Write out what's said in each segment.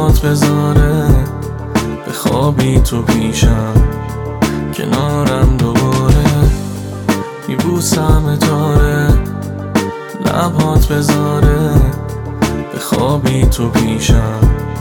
لبات بذاره بخوابی تو پیشم کنارم دوباره میبوسم تاره لبات بذاره بخوابی تو پیشم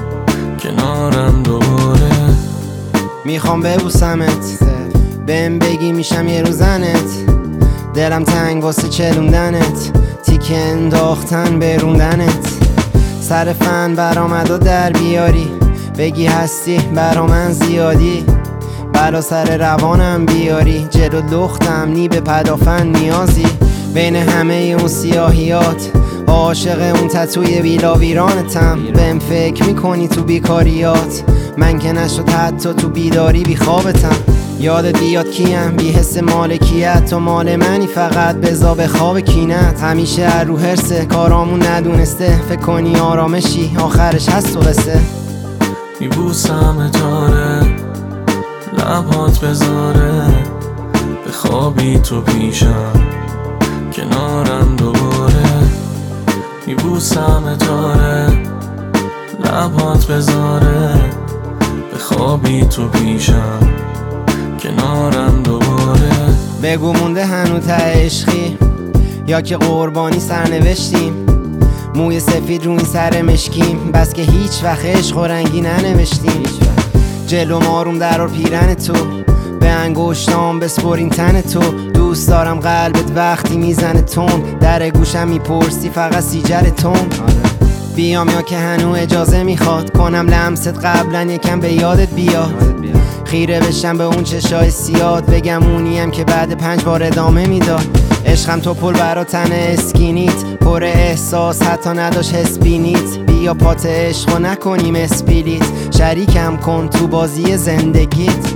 کنارم دوباره میخوام ببوسمت بهم بگی میشم یه روزنت دلم تنگ واسه چلوندنت تیکه انداختن بروندنت سر فن برآمد و در بیاری بگی هستی برا من زیادی بلا سر روانم بیاری جلو لختم نی به پدافن نیازی بین همه اون سیاهیات عاشق اون تتوی ویراویرانتم بهم فکر میکنی تو بیکاریات من که نشد حتی تو بیداری بی خوابتم یادت بیاد کیم بی حس مالکیت تو مال منی فقط بزا به خواب کینت همیشه رو حرسه کارامون ندونسته فکر کنی آرامشی آخرش هست و قصه میبوسم تاره لبات بذاره بخوابی تو پیشم کنارم دوباره میبوسم تاره لبات بذاره بخوابی تو پیشم کنارم دوباره بگو مونده هنو ته عشقی یا که قربانی سرنوشتیم موی سفید رو این سر مشکیم بس که هیچ وقت عشق و رنگی ننوشتیم جلو ماروم درار پیرن تو به انگشتام بسپرین تن تو دوست دارم قلبت وقتی میزنه تون در گوشم میپرسی فقط سیجر تون بیام یا که هنو اجازه میخواد کنم لمست قبلا یکم به یادت بیاد خیره بشم به اون چشای سیاد بگم اونیم که بعد 5 بار ادامه میداد عشقم تو پل برا تن اسکینیت پر احساس حتی نداشت حس بینیت بیا پات عشق و نکنیم اسپیلیت شریکم کن تو بازی زندگیت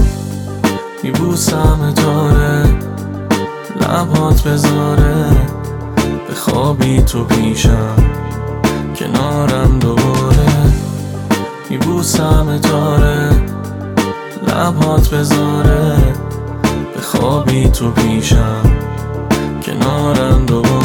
میبوسم تاره لبات بذاره بخوابی تو پیشم کنارم دوباره میبوسم تاره لبات بذاره بخوابی تو پیشم کنارم دوباره